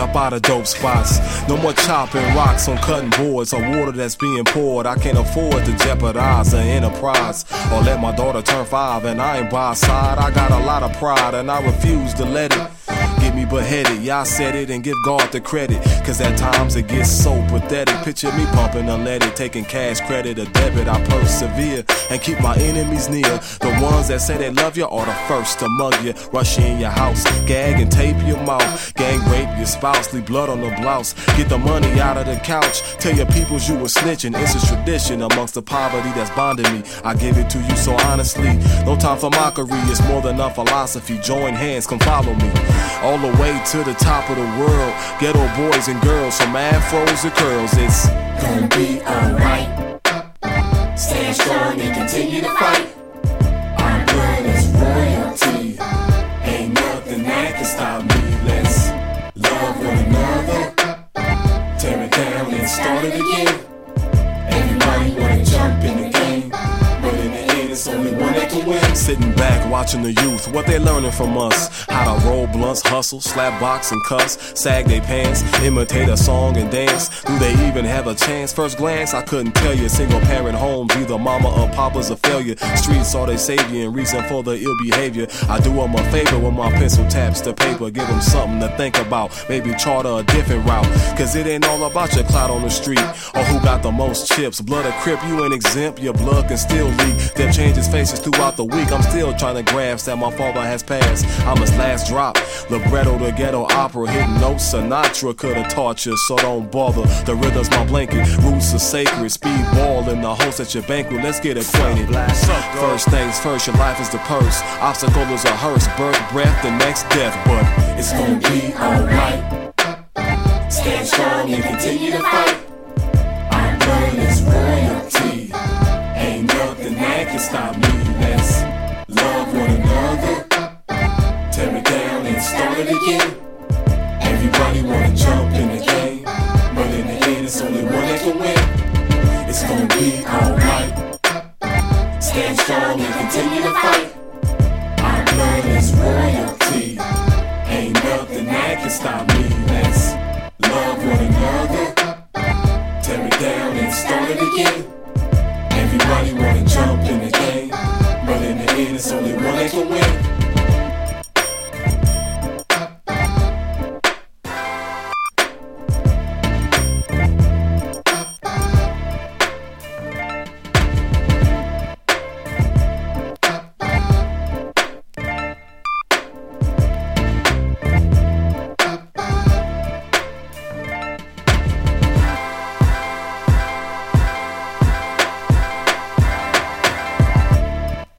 stop by the dope spots. No more chopping rocks on cutting boards or water that's being poured. I can't afford to jeopardize the enterprise or let my daughter turn 5 and I ain't by her side. I got a lot of pride and I refuse to let it get me beheaded. Yeah, I said it and give God the credit, cause at times it gets so pathetic. Picture me pumping unleaded, taking cash credit or debit. I persevere and keep my enemies near. The ones that say they love you are the first to mug you, rush you in your house, gag and tape your mouth, gang rape your spouse, leave blood on the blouse, get the money out of the couch, tell your peoples you were snitching. It's a tradition amongst the poverty that's bonding me. I give it to you so honestly, no time for mockery, it's more than a philosophy. Join hands, come follow me, all the way to the top of the world. Ghetto boys and girls from afros to curls. It's gonna be alright. Stand strong and continue to fight. Our blood is royalty. Ain't nothing that can stop me. Let's love one another, tear it down and start it again. Everybody wanna jump in the game, but in the end it's only one that can win. Sitting back watching the youth, what they learning from us. How to roll blunts, hustle, slap box and cuss, sag they pants, imitate a song and dance. Do they even have a chance? First glance, I couldn't tell you. Single parent homes, either mama or papa's a failure. Streets are they savior and reason for the ill behavior. I do them a favor when my pencil taps the paper, give them something to think about. Maybe charter a different route, cause it ain't all about your clout on the street or who got the most chips. Blood or crip, you ain't exempt, your blood can still leak. Them changes faces throughout the week. I'm still trying to grasp that my father has passed. I'm his last drop. Libretto, the ghetto opera, hitting notes Sinatra could've taught you, so don't bother. The rhythm's my blanket, roots are sacred. Speed ball in the host at your banquet. Let's get acquainted. First things first, your life is the purse. Obstacle is a hearse, birth, breath, the next death. But it's gonna be alright. Stand strong and continue to fight. Our blood is royalty. Ain't nothing that can stop me. Let's love one another, tear it down and start it again. Everybody wanna jump in the game, but in the end it's only one that can win. It's gonna be alright. Stand strong and continue to fight. Our blood is royalty. Ain't nothing that can stop me. Let's love one another, tear it down and start it again. Everybody wanna jump in the game, but in the end it's only one that can win.